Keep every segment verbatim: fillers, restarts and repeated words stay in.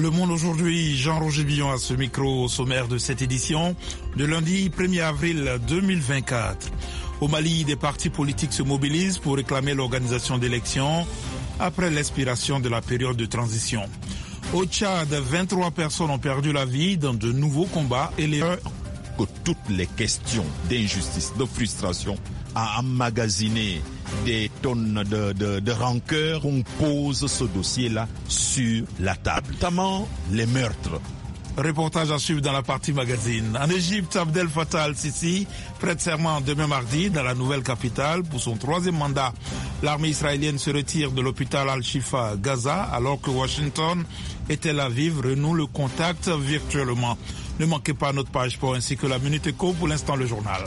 Le Monde aujourd'hui, Jean-Roger Billon à ce micro au sommaire de cette édition de lundi premier avril deux mille vingt-quatre. Au Mali, des partis politiques se mobilisent pour réclamer l'organisation d'élections après l'expiration de la période de transition. Au Tchad, vingt-trois personnes ont perdu la vie dans de nouveaux combats et les... que toutes les questions d'injustice, de frustration, à emmagasiner des tonnes de, de, de rancœur, on pose ce dossier-là sur la table, notamment les meurtres. Reportage à suivre dans la partie magazine. En Égypte, Abdel Fattah al-Sisi prête serment demain mardi dans la nouvelle capitale pour son troisième mandat. L'armée israélienne se retire de l'hôpital Al-Shifa à Gaza alors que Washington et Tel Aviv renouent le contact virtuellement. Ne manquez pas notre page sport ainsi que la Minute Éco. Pour l'instant, le journal.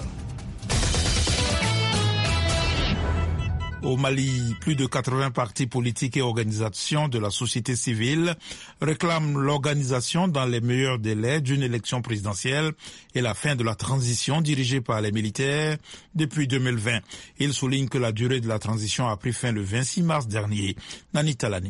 Au Mali, plus de quatre-vingts partis politiques et organisations de la société civile réclament l'organisation dans les meilleurs délais d'une élection présidentielle et la fin de la transition dirigée par les militaires depuis deux mille vingt. Ils soulignent que la durée de la transition a pris fin le vingt-six mars dernier. Nani Talani.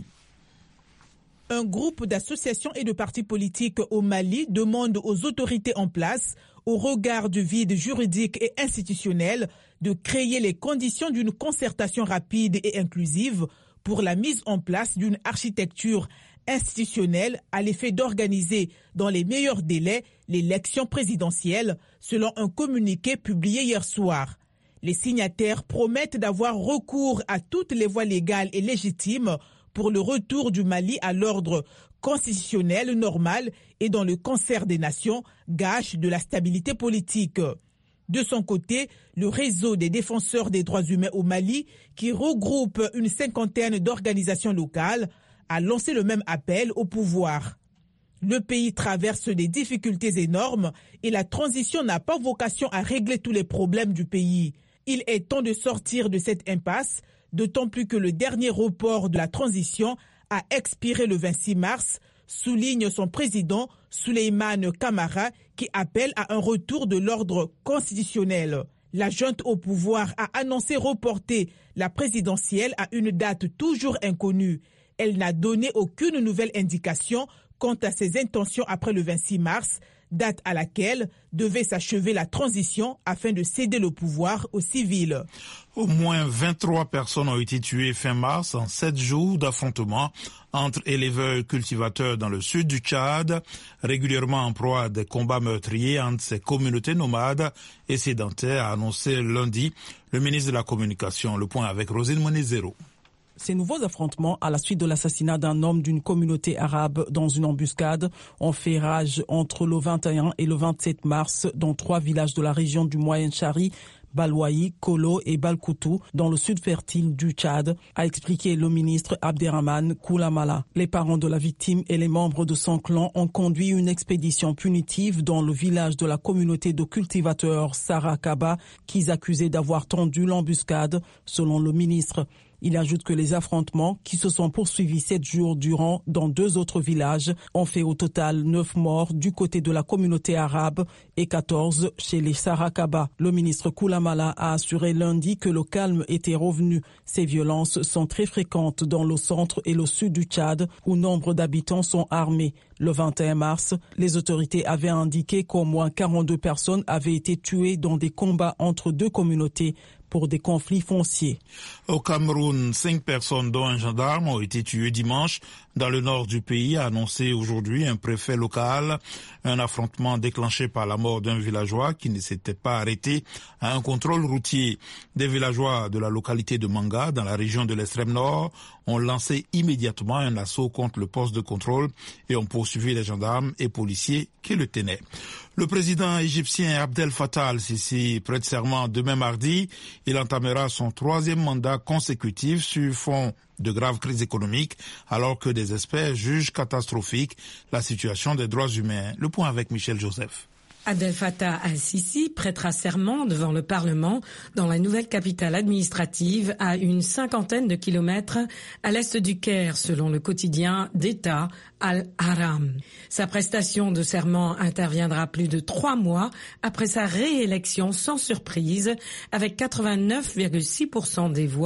Un groupe d'associations et de partis politiques au Mali demande aux autorités en place, au regard du vide juridique et institutionnel, de créer les conditions d'une concertation rapide et inclusive pour la mise en place d'une architecture institutionnelle à l'effet d'organiser dans les meilleurs délais l'élection présidentielle, selon un communiqué publié hier soir. Les signataires promettent d'avoir recours à toutes les voies légales et légitimes pour le retour du Mali à l'ordre constitutionnel normal et dans le concert des nations, gage de la stabilité politique. De son côté, le réseau des défenseurs des droits humains au Mali, qui regroupe une cinquantaine d'organisations locales, a lancé le même appel au pouvoir. Le pays traverse des difficultés énormes et la transition n'a pas vocation à régler tous les problèmes du pays. Il est temps de sortir de cette impasse, d'autant plus que le dernier report de la transition a expiré le vingt-six mars, souligne son président Souleymane Camara, qui appelle à un retour de l'ordre constitutionnel. La junte au pouvoir a annoncé reporter la présidentielle à une date toujours inconnue. Elle n'a donné aucune nouvelle indication quant à ses intentions après le vingt-six mars, date à laquelle devait s'achever la transition afin de céder le pouvoir aux civils. Au moins vingt-trois personnes ont été tuées fin mars en sept jours d'affrontements entre éleveurs et cultivateurs dans le sud du Tchad, régulièrement en proie à des combats meurtriers entre ces communautés nomades et sédentaires, a annoncé lundi le ministre de la Communication. Le point avec Rosine Monezero. Ces nouveaux affrontements, à la suite de l'assassinat d'un homme d'une communauté arabe dans une embuscade, ont fait rage entre le vingt et un et le vingt-sept mars dans trois villages de la région du Moyen-Chari, Balwaï, Kolo et Balkoutou, dans le sud fertile du Tchad, a expliqué le ministre Abderrahmane Koulamala. Les parents de la victime et les membres de son clan ont conduit une expédition punitive dans le village de la communauté de cultivateurs Sarakaba, qu'ils accusaient d'avoir tendu l'embuscade, selon le ministre. Il ajoute que les affrontements, qui se sont poursuivis sept jours durant dans deux autres villages, ont fait au total neuf morts du côté de la communauté arabe et quatorze chez les Sarakaba. Le ministre Koulamala a assuré lundi que le calme était revenu. Ces violences sont très fréquentes dans le centre et le sud du Tchad, où nombre d'habitants sont armés. Le vingt et un mars, les autorités avaient indiqué qu'au moins quarante-deux personnes avaient été tuées dans des combats entre deux communautés pour des conflits fonciers. Au Cameroun, cinq personnes dont un gendarme ont été tuées dimanche dans le nord du pays, a annoncé aujourd'hui un préfet local. Un affrontement déclenché par la mort d'un villageois qui ne s'était pas arrêté à un contrôle routier. Des villageois de la localité de Manga, dans la région de l'extrême nord, ont lancé immédiatement un assaut contre le poste de contrôle et ont poursuivi les gendarmes et policiers qui le tenaient. Le président égyptien Abdel Fattah al-Sisi prête serment demain mardi. Il entamera son troisième mandat consécutif sur fond de graves crises économiques, alors que des experts jugent catastrophique la situation des droits humains. Le point avec Michel Joseph. Abdel Fattah al-Sisi prêtera serment devant le Parlement dans la nouvelle capitale administrative à une cinquantaine de kilomètres à l'est du Caire, selon le quotidien d'État Al-Haram. Sa prestation de serment interviendra plus de trois mois après sa réélection sans surprise avec quatre-vingt-neuf virgule six pour cent des voix,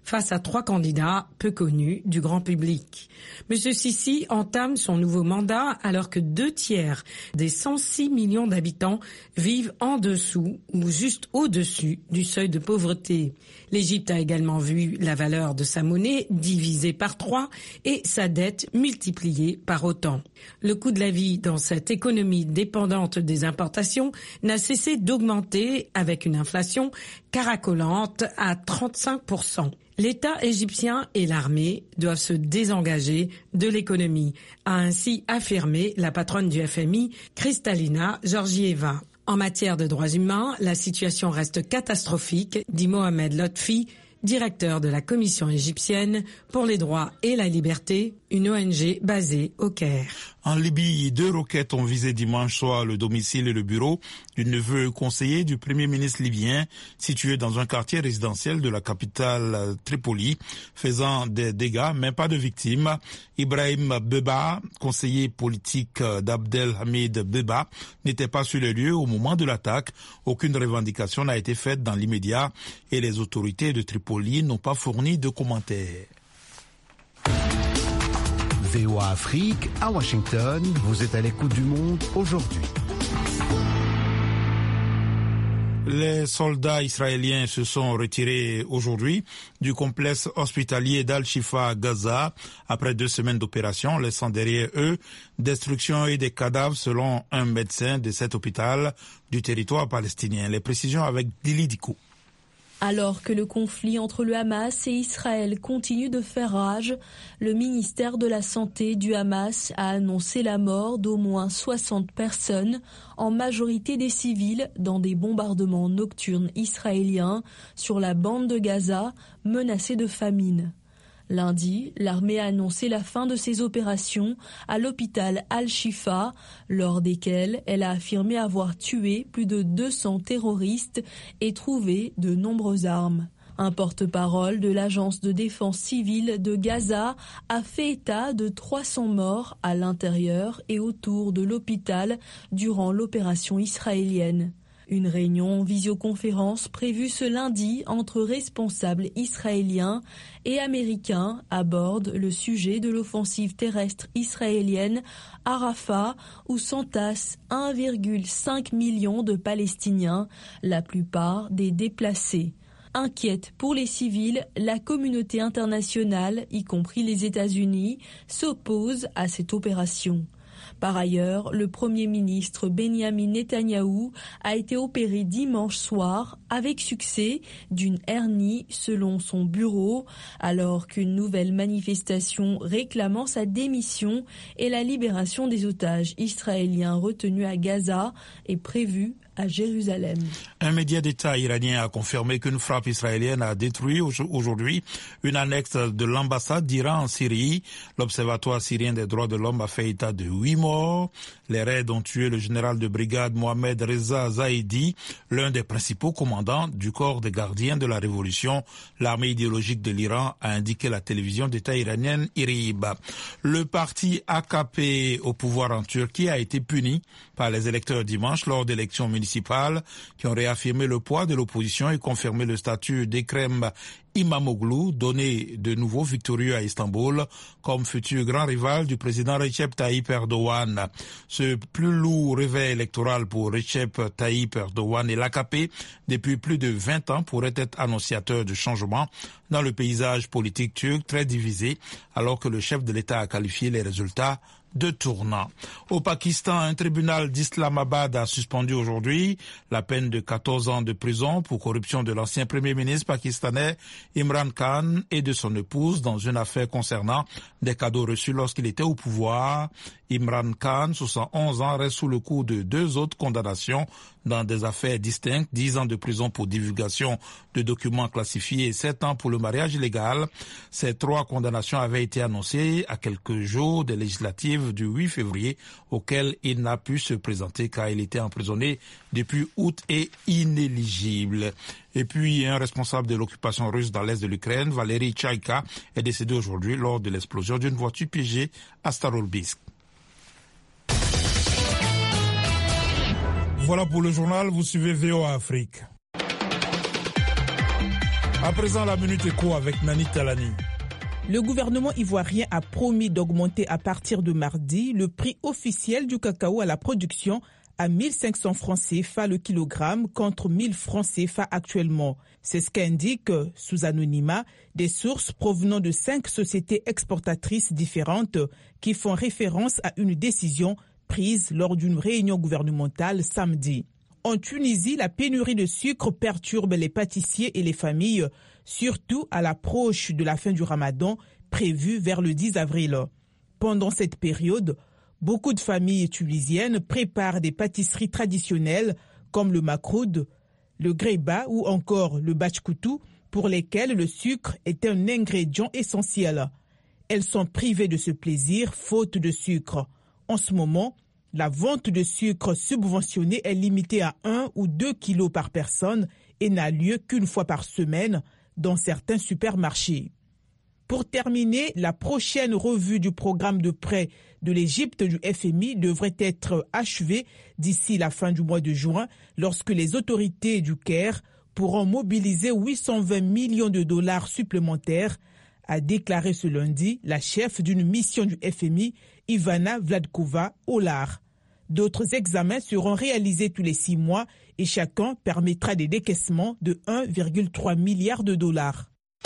face à trois candidats peu connus du grand public. Monsieur Sisi entame son nouveau mandat alors que deux tiers des cent six millions d'habitants vivent en dessous ou juste au-dessus du seuil de pauvreté. L'Égypte a également vu la valeur de sa monnaie divisée par trois et sa dette multipliée par autant. Le coût de la vie dans cette économie dépendante des importations n'a cessé d'augmenter avec une inflation caracolante à trente-cinq pour cent. L'État égyptien et l'armée doivent se désengager de l'économie, a ainsi affirmé la patronne du F M I, Kristalina Georgieva. En matière de droits humains, la situation reste catastrophique, dit Mohamed Lotfi, directeur de la Commission égyptienne pour les droits et la liberté, une O N G basée au Caire. En Libye, deux roquettes ont visé dimanche soir le domicile et le bureau du neveu conseiller du premier ministre libyen, situé dans un quartier résidentiel de la capitale Tripoli, faisant des dégâts, mais pas de victimes. Ibrahim Beba, conseiller politique d'Abdelhamid Beba, n'était pas sur les lieux au moment de l'attaque. Aucune revendication n'a été faite dans l'immédiat et les autorités de Tripoli n'ont pas fourni de commentaires. V O A Afrique, à Washington, vous êtes à l'écoute du monde aujourd'hui. Les soldats israéliens se sont retirés aujourd'hui du complexe hospitalier d'Al-Shifa à Gaza après deux semaines d'opération, laissant derrière eux destruction et des cadavres selon un médecin de cet hôpital du territoire palestinien. Les précisions avec Dili Diko. Alors que le conflit entre le Hamas et Israël continue de faire rage, le ministère de la Santé du Hamas a annoncé la mort d'au moins soixante personnes, en majorité des civils, dans des bombardements nocturnes israéliens sur la bande de Gaza, menacée de famine. Lundi, l'armée a annoncé la fin de ses opérations à l'hôpital Al-Shifa, lors desquelles elle a affirmé avoir tué plus de deux cents terroristes et trouvé de nombreuses armes. Un porte-parole de l'agence de défense civile de Gaza a fait état de trois cents morts à l'intérieur et autour de l'hôpital durant l'opération israélienne. Une réunion en visioconférence prévue ce lundi entre responsables israéliens et américains aborde le sujet de l'offensive terrestre israélienne à Rafah, où s'entassent un virgule cinq million de Palestiniens, la plupart des déplacés. Inquiète pour les civils, la communauté internationale, y compris les États-Unis, s'oppose à cette opération. Par ailleurs, le Premier ministre Benyamin Netanyahou a été opéré dimanche soir avec succès d'une hernie selon son bureau, alors qu'une nouvelle manifestation réclamant sa démission et la libération des otages israéliens retenus à Gaza est prévue à Jérusalem. Un média d'État iranien a confirmé qu'une frappe israélienne a détruit aujourd'hui une annexe de l'ambassade d'Iran en Syrie. L'Observatoire syrien des droits de l'homme a fait état de huit morts. Les raids ont tué le général de brigade Mohamed Reza Zaidi, l'un des principaux commandants du corps des gardiens de la révolution. L'armée idéologique de l'Iran a indiqué la télévision d'État iranienne IRIB. Le parti A K P au pouvoir en Turquie a été puni par les électeurs dimanche lors d'élections municipales qui ont réaffirmé le poids de l'opposition et confirmé le statut d'Ekrem İmamoğlu, donné de nouveau victorieux à Istanbul comme futur grand rival du président Recep Tayyip Erdogan. Ce plus lourd réveil électoral pour Recep Tayyip Erdogan et l'A K P depuis plus de vingt ans pourrait être annonciateur de changement dans le paysage politique turc très divisé, alors que le chef de l'État a qualifié les résultats de tournant. Au Pakistan, un tribunal d'Islamabad a suspendu aujourd'hui la peine de quatorze ans de prison pour corruption de l'ancien premier ministre pakistanais Imran Khan et de son épouse dans une affaire concernant des cadeaux reçus lorsqu'il était au pouvoir. Imran Khan, soixante et onze ans, reste sous le coup de deux autres condamnations dans des affaires distinctes, dix ans de prison pour divulgation de documents classifiés et sept ans pour le mariage illégal. Ces trois condamnations avaient été annoncées à quelques jours des législatives du huit février, auxquelles il n'a pu se présenter car il était emprisonné depuis août et inéligible. Et puis, un responsable de l'occupation russe dans l'est de l'Ukraine, Valery Chaïka, est décédé aujourd'hui lors de l'explosion d'une voiture piégée à Starobilsk. Voilà pour le journal, vous suivez V O A Afrique. À présent, la Minute Éco avec Nani Talani. Le gouvernement ivoirien a promis d'augmenter à partir de mardi le prix officiel du cacao à la production à mille cinq cents francs C F A le kilogramme contre mille francs C F A actuellement. C'est ce qu'indiquent, sous anonymat, des sources provenant de cinq sociétés exportatrices différentes qui font référence à une décision prise lors d'une réunion gouvernementale samedi. En Tunisie, la pénurie de sucre perturbe les pâtissiers et les familles, surtout à l'approche de la fin du Ramadan, prévue vers le dix avril. Pendant cette période, beaucoup de familles tunisiennes préparent des pâtisseries traditionnelles comme le makroud, le greba ou encore le bachkoutou, pour lesquelles le sucre est un ingrédient essentiel. Elles sont privées de ce plaisir faute de sucre. En ce moment, la vente de sucre subventionné est limitée à un ou deux kilos par personne et n'a lieu qu'une fois par semaine dans certains supermarchés. Pour terminer, la prochaine revue du programme de prêt de l'Égypte du F M I devrait être achevée d'ici la fin du mois de juin, lorsque les autorités du Caire pourront mobiliser huit cent vingt millions de dollars supplémentaires, a déclaré ce lundi la chef d'une mission du F M I, Ivana Vladkova-Olar. D'autres examens seront réalisés tous les six mois et chacun permettra des décaissements de un virgule trois milliard de dollars.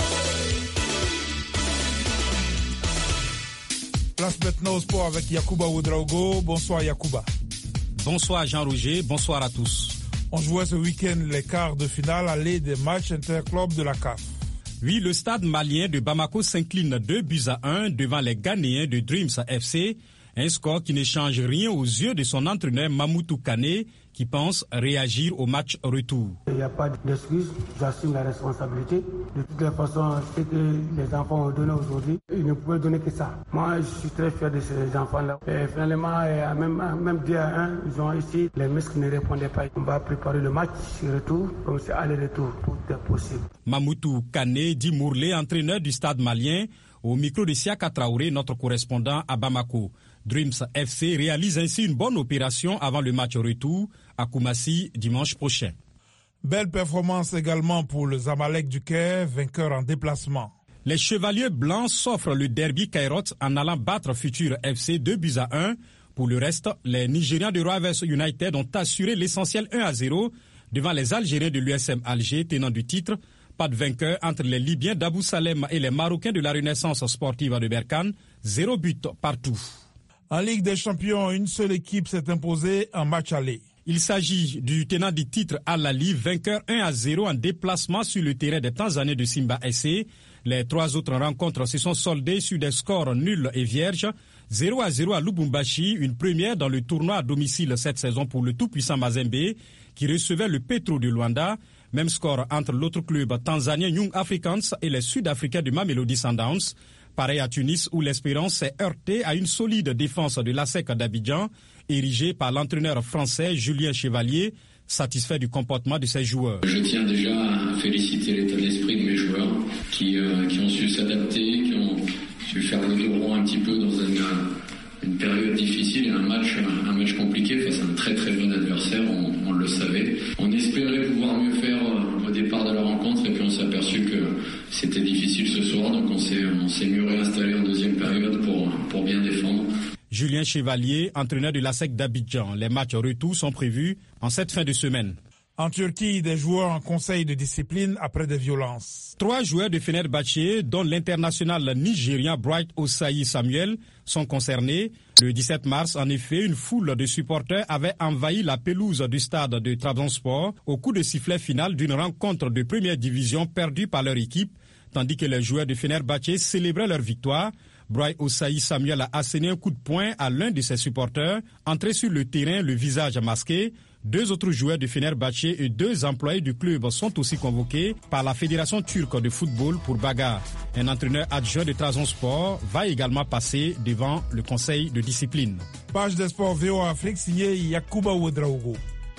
Place maintenant au sport avec Yacouba Ouedraogo. Bonsoir Yacouba. Bonsoir Jean-Roger, bonsoir à tous. On jouait ce week-end les quarts de finale aller des matchs interclubs de la C A F. Oui, le stade malien de Bamako s'incline deux buts à un devant les Ghanéens de Dreams F C. Un score qui ne change rien aux yeux de son entraîneur Mamoutou Kane, qui pense réagir au match retour. Il n'y a pas d'excuse, j'assume la responsabilité. De toutes les façons, ce que les enfants ont donné aujourd'hui, ils ne pouvaient donner que ça. Moi, je suis très fier de ces enfants-là. Et finalement, même, même deux à un, ils ont ici, les muscles ne répondaient pas. On va préparer le match retour, comme c'est aller-retour, tout est possible. Mamoutou Kane dit Mourlé, entraîneur du stade malien, au micro de Siaka Traoré, notre correspondant à Bamako. Dreams F C réalise ainsi une bonne opération avant le match retour à Koumassi dimanche prochain. Belle performance également pour le Zamalek du Caire, vainqueur en déplacement. Les Chevaliers Blancs s'offrent le derby Cairot en allant battre Futur F C deux buts à un. Pour le reste, les Nigérians de Rovers United ont assuré l'essentiel un à zéro devant les Algériens de l'U S M Alger, tenant du titre. Pas de vainqueur entre les Libyens d'Abou Salem et les Marocains de la Renaissance sportive de Berkane. Zéro but partout. En Ligue des Champions, une seule équipe s'est imposée en match aller. Il s'agit du tenant du titre Al-Ali, vainqueur un à zéro en déplacement sur le terrain des Tanzaniens de Simba S C. Les trois autres rencontres se sont soldées sur des scores nuls et vierges. zéro à zéro à Lubumbashi, une première dans le tournoi à domicile cette saison pour le tout-puissant Mazembe, qui recevait le Petro de Luanda. Même score entre l'autre club tanzanien Young Africans et les Sud-Africains de Mamelodi Sundowns. Pareil à Tunis où l'Espérance s'est heurtée à une solide défense de l'A S E C d'Abidjan, érigée par l'entraîneur français Julien Chevalier, satisfait du comportement de ses joueurs. Je tiens déjà à féliciter l'état d'esprit de mes joueurs qui, euh, qui ont su s'adapter, qui ont su faire le dos rond un petit peu dans une, une période difficile et un match, un match compliqué face à un très très bon adversaire, on, on le savait. On espérait pouvoir mieux faire au départ de la rencontre et puis on s'est aperçu que c'était difficile ce soir, donc on s'est, on s'est mieux réinstallé en deuxième période pour, pour bien défendre. Julien Chevalier, entraîneur de l'A S E C d'Abidjan. Les matchs retour sont prévus en cette fin de semaine. En Turquie, des joueurs en conseil de discipline après des violences. Trois joueurs de Fenerbahçe, dont l'international nigérien Bright Osayi Samuel, sont concernés. Le dix-sept mars, en effet, une foule de supporters avait envahi la pelouse du stade de Trabzonspor au coup de sifflet final d'une rencontre de première division perdue par leur équipe, tandis que les joueurs de Fenerbahçe célébraient leur victoire. Bright Osayi Samuel a asséné un coup de poing à l'un de ses supporters, entré sur le terrain le visage masqué. Deux autres joueurs de Fenerbahçe et deux employés du club sont aussi convoqués par la Fédération turque de football pour bagarre. Un entraîneur adjoint de Trabzonspor va également passer devant le conseil de discipline. Page des sports V O A Afrique signée Yacouba Ouedraogo.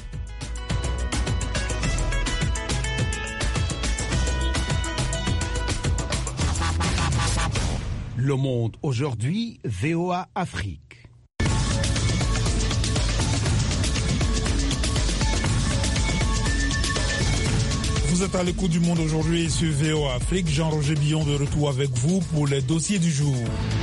Le Monde aujourd'hui, V O A Afrique. Vous êtes à l'écoute du monde aujourd'hui sur V O A Afrique. Jean-Roger Billon de retour avec vous pour les dossiers du jour.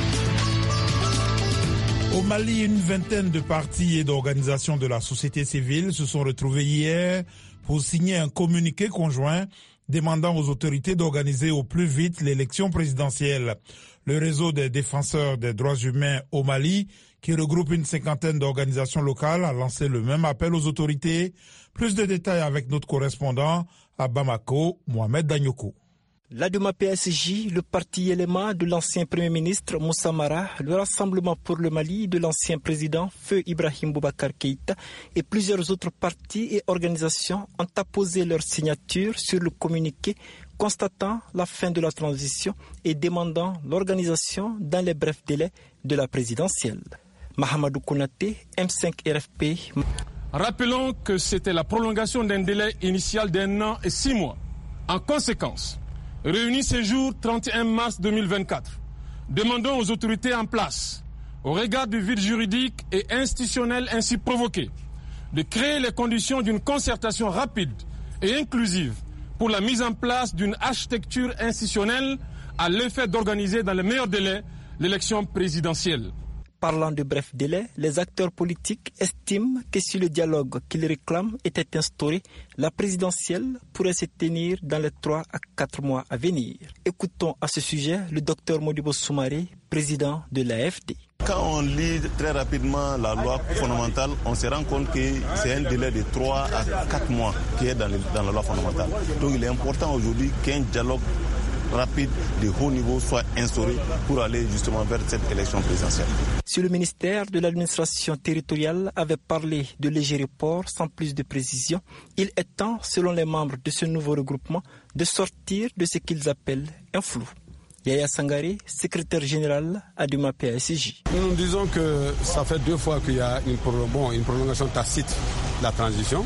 Au Mali, une vingtaine de partis et d'organisations de la société civile se sont retrouvés hier pour signer un communiqué conjoint demandant aux autorités d'organiser au plus vite l'élection présidentielle. Le réseau des défenseurs des droits humains au Mali, qui regroupe une cinquantaine d'organisations locales, a lancé le même appel aux autorités. Plus de détails avec notre correspondant à Bamako, Mohamed Danyoko. L'A D U M A P S J, le parti élément de l'ancien Premier ministre Moussa Mara, le Rassemblement pour le Mali de l'ancien président Feu Ibrahim Boubacar Keïta et plusieurs autres partis et organisations ont apposé leur signature sur le communiqué constatant la fin de la transition et demandant l'organisation dans les brefs délais de la présidentielle. Mahamadou Konaté, M cinq R F P. Rappelons que c'était la prolongation d'un délai initial d'un an et six mois. En conséquence, réunis ce jour trente et un mars deux mille vingt-quatre, demandons aux autorités en place, au regard du vide juridique et institutionnel ainsi provoqué, de créer les conditions d'une concertation rapide et inclusive pour la mise en place d'une architecture institutionnelle à l'effet d'organiser dans les meilleurs délais l'élection présidentielle. Parlant de bref délai, les acteurs politiques estiment que si le dialogue qu'ils réclament était instauré, la présidentielle pourrait se tenir dans les trois à quatre mois à venir. Écoutons à ce sujet le docteur Modibo Soumaré, président de l'A F D. Quand on lit très rapidement la loi fondamentale, on se rend compte que c'est un délai de trois à quatre mois qui est dans, le, dans la loi fondamentale. Donc il est important aujourd'hui qu'un dialogue rapide de haut niveau soit instauré pour aller justement vers cette élection présidentielle. Si le ministère de l'administration territoriale avait parlé de léger report sans plus de précision, il est temps, selon les membres de ce nouveau regroupement, de sortir de ce qu'ils appellent un flou. Yaya Sangaré, secrétaire général A D U M A P S J. Nous nous disons que ça fait deux fois qu'il y a une, bon, une prolongation tacite de la transition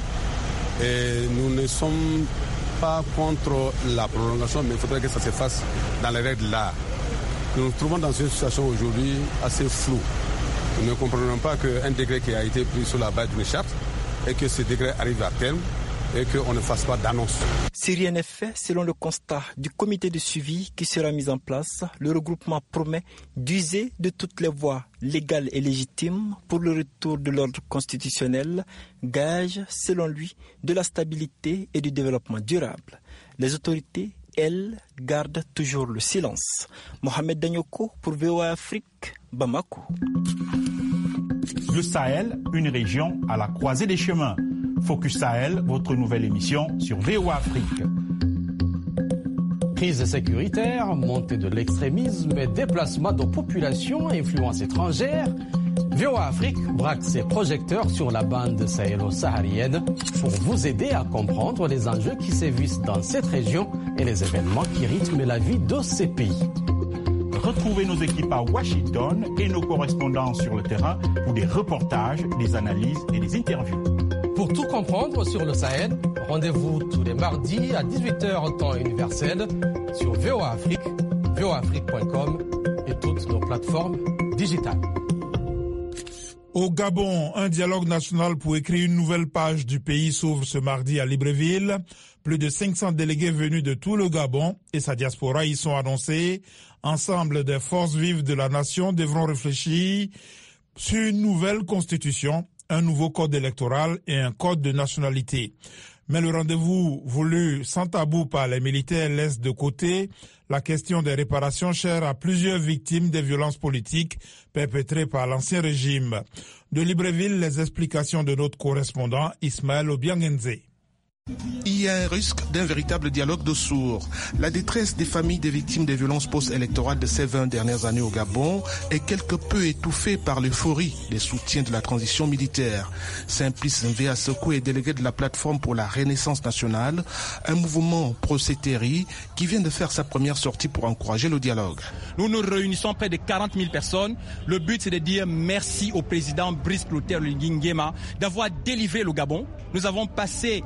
et nous ne sommes pas contre la prolongation, mais il faudrait que ça se fasse dans les règles de l'art. Nous nous trouvons dans une situation aujourd'hui assez floue. Nous ne comprenons pas qu'un décret qui a été pris sur la base d'une charte et que ce décret arrive à terme et qu'on ne fasse pas d'annonce. Si rien n'est fait, selon le constat du comité de suivi qui sera mis en place, le regroupement promet d'user de toutes les voies légales et légitimes pour le retour de l'ordre constitutionnel, gage, selon lui, de la stabilité et du développement durable. Les autorités, elles, gardent toujours le silence. Mohamed Danyoko pour V O A Afrique, Bamako. Le Sahel, une région à la croisée des chemins. Focus Sahel, votre nouvelle émission sur V O A Afrique. Crise sécuritaire, montée de l'extrémisme et déplacement de populations à influence étrangère, V O A Afrique braque ses projecteurs sur la bande sahélo-saharienne pour vous aider à comprendre les enjeux qui sévissent dans cette région et les événements qui rythment la vie de ces pays. Retrouvez nos équipes à Washington et nos correspondants sur le terrain pour des reportages, des analyses et des interviews. Pour tout comprendre sur le Sahel, rendez-vous tous les mardis à dix-huit heures temps universel sur V O A Afrique, V O A Afrique point com et toutes nos plateformes digitales. Au Gabon, un dialogue national pour écrire une nouvelle page du pays s'ouvre ce mardi à Libreville. Plus de cinq cents délégués venus de tout le Gabon et sa diaspora y sont annoncés. Ensemble des forces vives de la nation devront réfléchir sur une nouvelle constitution, un nouveau code électoral et un code de nationalité. Mais le rendez-vous voulu sans tabou par les militaires laisse de côté la question des réparations chères à plusieurs victimes des violences politiques perpétrées par l'ancien régime. De Libreville, les explications de notre correspondant Ismaël Obiangenze. Il y a un risque d'un véritable dialogue de sourds. La détresse des familles des victimes des violences post-électorales de ces vingt dernières années au Gabon est quelque peu étouffée par l'euphorie des soutiens de la transition militaire. Simplice Mvea Soko est délégué de la plateforme pour la Renaissance nationale, un mouvement pro-Sétéri qui vient de faire sa première sortie pour encourager le dialogue. Nous nous réunissons près de quarante mille personnes. Le but, c'est de dire merci au président Brice Clotaire Oligui Nguema d'avoir délivré le Gabon. Nous avons passé près de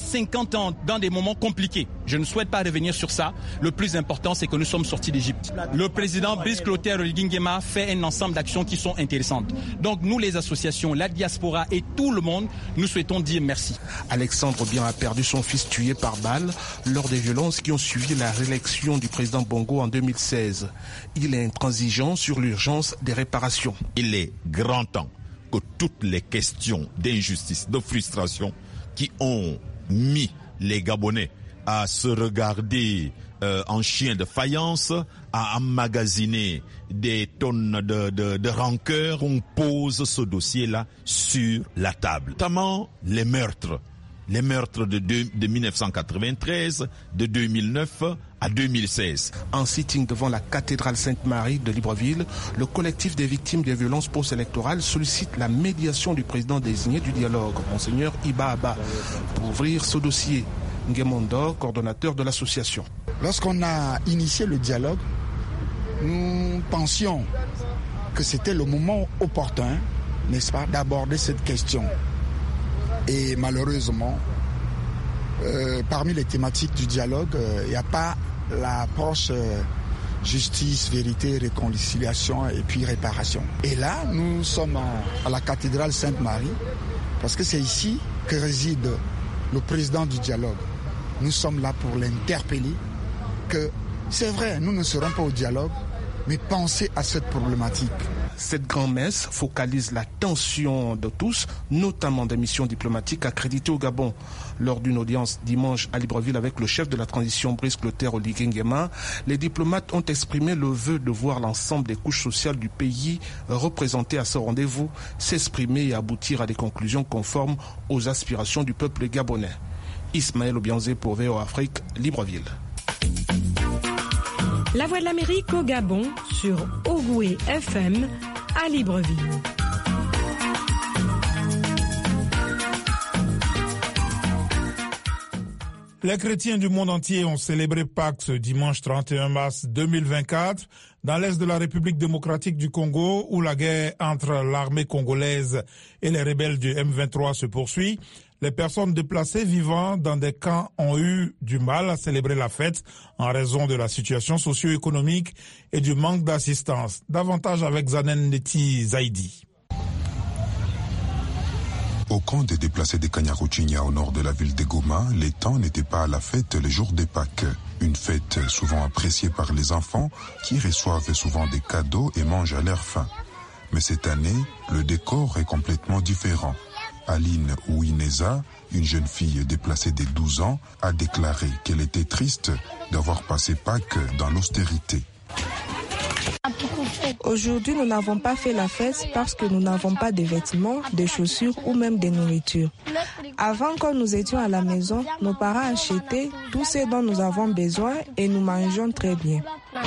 cinquante ans dans des moments compliqués. Je ne souhaite pas revenir sur ça. Le plus important, c'est que nous sommes sortis d'Égypte. Le président Brice Clotaire Oligui Nguema fait un ensemble d'actions qui sont intéressantes. Donc nous, les associations, la diaspora et tout le monde, nous souhaitons dire merci. Alexandre Bien a perdu son fils tué par balle lors des violences qui ont suivi la réélection du président Bongo en deux mille seize. Il est intransigeant sur l'urgence des réparations. Il est grand temps que toutes les questions d'injustice, de frustration qui ont mis les Gabonais à se regarder euh, en chien de faïence, à emmagasiner des tonnes de, de, de rancœur, on pose ce dossier-là sur la table. Notamment les meurtres. Les meurtres de, de, de mille neuf cent quatre-vingt-treize, de deux mille neuf à deux mille seize. En sitting devant la cathédrale Sainte-Marie de Libreville, le collectif des victimes des violences post-électorales sollicite la médiation du président désigné du dialogue, Monseigneur Iba Abba, pour ouvrir ce dossier. Nguemondo, coordonnateur de l'association. Lorsqu'on a initié le dialogue, nous pensions que c'était le moment opportun, n'est-ce pas, d'aborder cette question. Et malheureusement, euh, parmi les thématiques du dialogue, il euh, n'y a pas l'approche euh, justice, vérité, réconciliation et puis réparation. Et là, nous sommes à, à la cathédrale Sainte-Marie, parce que c'est ici que réside le président du dialogue. Nous sommes là pour l'interpeller, que c'est vrai, nous ne serons pas au dialogue, mais pensez à cette problématique. Cette grand-messe focalise l'attention de tous, notamment des missions diplomatiques accréditées au Gabon. Lors d'une audience dimanche à Libreville avec le chef de la transition Brice Clotaire Oligui Nguema, les diplomates ont exprimé le vœu de voir l'ensemble des couches sociales du pays représentées à ce rendez-vous s'exprimer et aboutir à des conclusions conformes aux aspirations du peuple gabonais. Ismaël Obianzé pour V O Afrique, Libreville. La Voix de l'Amérique au Gabon sur Ogoué F M à Libreville. Les chrétiens du monde entier ont célébré Pâques ce dimanche trente et un mars deux mille vingt-quatre dans l'est de la République démocratique du Congo où la guerre entre l'armée congolaise et les rebelles du M vingt-trois se poursuit. Les personnes déplacées vivant dans des camps ont eu du mal à célébrer la fête en raison de la situation socio-économique et du manque d'assistance. Davantage avec Zanen Neti Zaidi. Au camp des déplacés de Kanyaruchinya au nord de la ville de Goma, les temps n'étaient pas à la fête les jours des Pâques. Une fête souvent appréciée par les enfants qui reçoivent souvent des cadeaux et mangent à leur faim. Mais cette année, le décor est complètement différent. Aline Ouineza, une jeune fille déplacée de douze ans, a déclaré qu'elle était triste d'avoir passé Pâques dans l'austérité. Aujourd'hui, nous n'avons pas fait la fête parce que nous n'avons pas de vêtements, de chaussures ou même de nourriture. Avant, quand nous étions à la maison, nos parents achetaient tout ce dont nous avons besoin et nous mangeons très bien.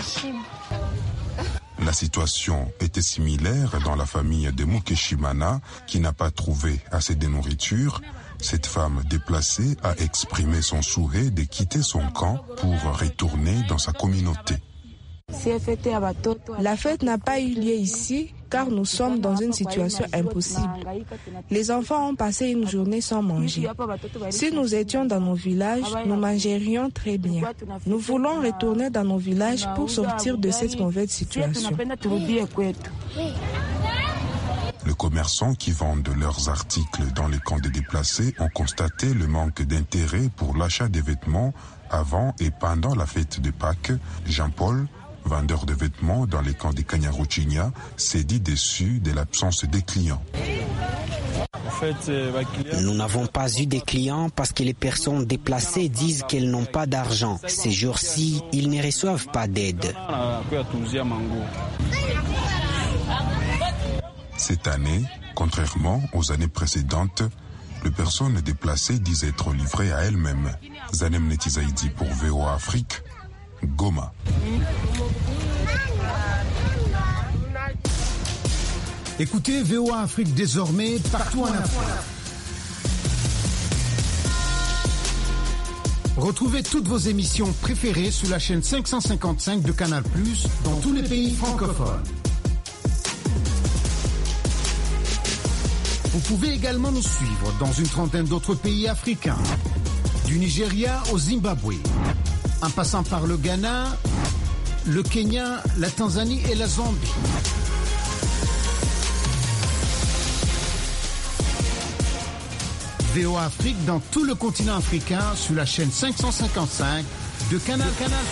La situation était similaire dans la famille de Mukeshimana qui n'a pas trouvé assez de nourriture. Cette femme déplacée a exprimé son souhait de quitter son camp pour retourner dans sa communauté. La fête n'a pas eu lieu ici car nous sommes dans une situation impossible. Les enfants ont passé une journée sans manger. Si nous étions dans nos villages, nous mangerions très bien. Nous voulons retourner dans nos villages pour sortir de cette mauvaise situation. Les commerçants qui vendent leurs articles dans les camps des déplacés ont constaté le manque d'intérêt pour l'achat des vêtements avant et pendant la fête de Pâques. Jean-Paul, vendeur de vêtements dans les camps de Kanyaruchinya, s'est dit déçu de l'absence des clients. Nous n'avons pas eu des clients parce que les personnes déplacées disent qu'elles n'ont pas d'argent. Ces jours-ci, ils ne reçoivent pas d'aide. Cette année, contrairement aux années précédentes, les personnes déplacées disent être livrées à elles-mêmes. Zanem Netizaidi pour V O A Afrique, Goma. Écoutez V O A Afrique désormais partout en Afrique. Retrouvez toutes vos émissions préférées sur la chaîne cinq cent cinquante-cinq de Canal plus, dans tous les pays francophones. Vous pouvez également nous suivre dans une trentaine d'autres pays africains. Du Nigeria au Zimbabwe, en passant par le Ghana, le Kenya, la Tanzanie et la Zambie. V O A Afrique dans tout le continent africain sur la chaîne cinq cent cinquante-cinq de Canal Canal.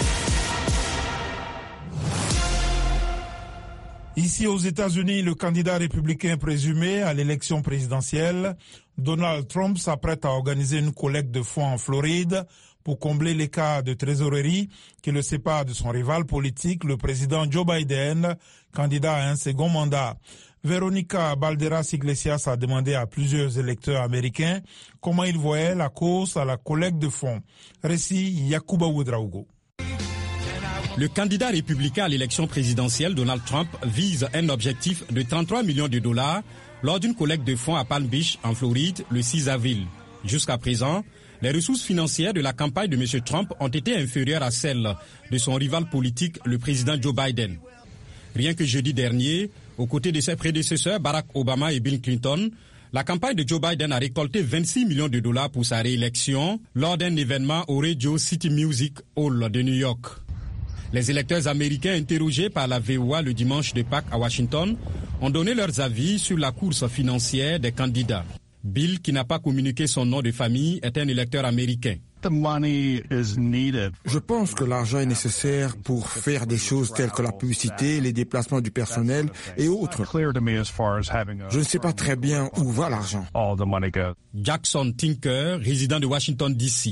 Ici aux États-Unis, le candidat républicain présumé à l'élection présidentielle, Donald Trump, s'apprête à organiser une collecte de fonds en Floride pour combler l'écart de trésorerie qui le sépare de son rival politique, le président Joe Biden, candidat à un second mandat. Veronica Balderas Iglesias a demandé à plusieurs électeurs américains comment ils voyaient la course à la collecte de fonds. Récit Yacouba Ouedraogo. Le candidat républicain à l'élection présidentielle, Donald Trump, vise un objectif de trente-trois millions de dollars lors d'une collecte de fonds à Palm Beach, en Floride, le six avril. Jusqu'à présent, les ressources financières de la campagne de M. Trump ont été inférieures à celles de son rival politique, le président Joe Biden. Rien que jeudi dernier, aux côtés de ses prédécesseurs Barack Obama et Bill Clinton, la campagne de Joe Biden a récolté vingt-six millions de dollars pour sa réélection lors d'un événement au Radio City Music Hall de New York. Les électeurs américains interrogés par la V O A le dimanche de Pâques à Washington ont donné leurs avis sur la course financière des candidats. Bill, qui n'a pas communiqué son nom de famille, est un électeur américain. Je pense que l'argent est nécessaire pour faire des choses telles que la publicité, les déplacements du personnel et autres. Je ne sais pas très bien où va l'argent. Jackson Tinker, résident de Washington D C.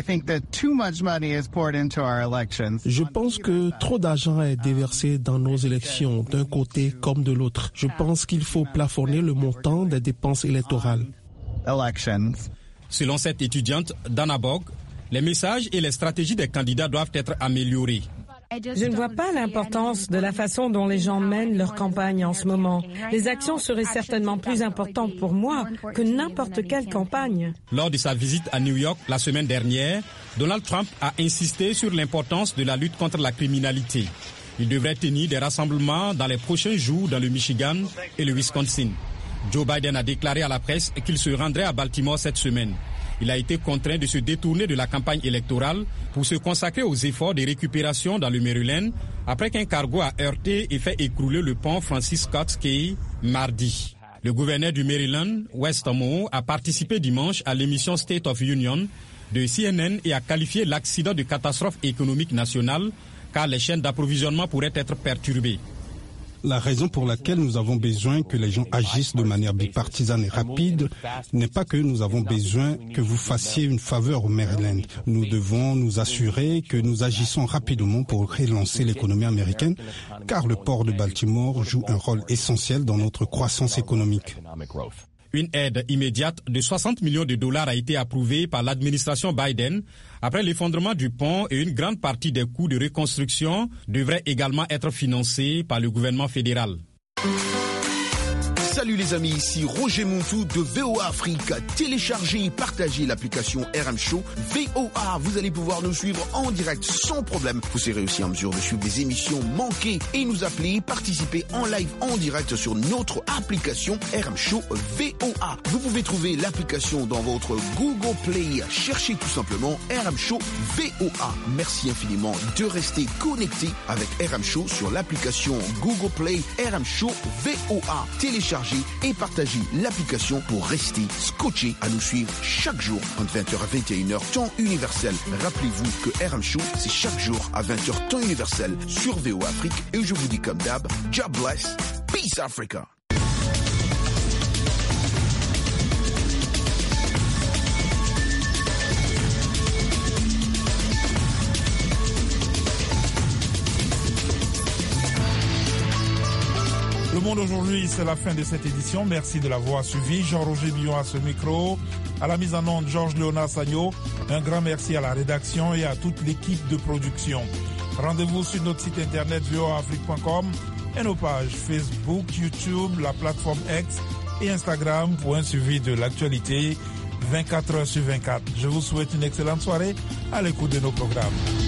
Je pense que trop d'argent est déversé dans nos élections, d'un côté comme de l'autre. Je pense qu'il faut plafonner le montant des dépenses électorales. Selon cette étudiante, Dana Bog, les messages et les stratégies des candidats doivent être améliorés. Je ne vois pas l'importance de la façon dont les gens mènent leur campagne en ce moment. Les actions seraient certainement plus importantes pour moi que n'importe quelle campagne. Lors de sa visite à New York la semaine dernière, Donald Trump a insisté sur l'importance de la lutte contre la criminalité. Il devrait tenir des rassemblements dans les prochains jours dans le Michigan et le Wisconsin. Joe Biden a déclaré à la presse qu'il se rendrait à Baltimore cette semaine. Il a été contraint de se détourner de la campagne électorale pour se consacrer aux efforts de récupération dans le Maryland après qu'un cargo a heurté et fait écrouler le pont Francis Scott Key mardi. Le gouverneur du Maryland, Wes Moore, a participé dimanche à l'émission State of Union de C N N et a qualifié l'accident de catastrophe économique nationale car les chaînes d'approvisionnement pourraient être perturbées. La raison pour laquelle nous avons besoin que les gens agissent de manière bipartisane et rapide n'est pas que nous avons besoin que vous fassiez une faveur au Maryland. Nous devons nous assurer que nous agissons rapidement pour relancer l'économie américaine, car le port de Baltimore joue un rôle essentiel dans notre croissance économique. Une aide immédiate de soixante millions de dollars a été approuvée par l'administration Biden après l'effondrement du pont et une grande partie des coûts de reconstruction devrait également être financés par le gouvernement fédéral. Salut les amis, ici Roger Montou de V O A Afrique. Téléchargez et partagez l'application R M Show V O A. Vous allez pouvoir nous suivre en direct sans problème. Vous serez aussi en mesure de suivre des émissions manquées et nous appeler, participer en live en direct sur notre application R M Show V O A. Vous pouvez trouver l'application dans votre Google Play. Cherchez tout simplement R M Show V O A. Merci infiniment de rester connecté avec R M Show sur l'application Google Play R M Show V O A. Téléchargez et partagez l'application pour rester scotché à nous suivre chaque jour entre vingt heures à vingt et une heures temps universel. Rappelez-vous que R M Show, c'est chaque jour à vingt heures temps universel sur V O A Afrique. Et je vous dis comme d'hab, God bless, peace Africa. Le Monde aujourd'hui, c'est la fin de cette édition. Merci de l'avoir suivi. Jean-Roger Billon à ce micro. À la mise en onde, Georges Léonard Sagno. Un grand merci à la rédaction et à toute l'équipe de production. Rendez-vous sur notre site internet v o a afrique point com et nos pages Facebook, YouTube, la plateforme X et Instagram pour un suivi de l'actualité vingt-quatre heures sur vingt-quatre. Je vous souhaite une excellente soirée à l'écoute de nos programmes.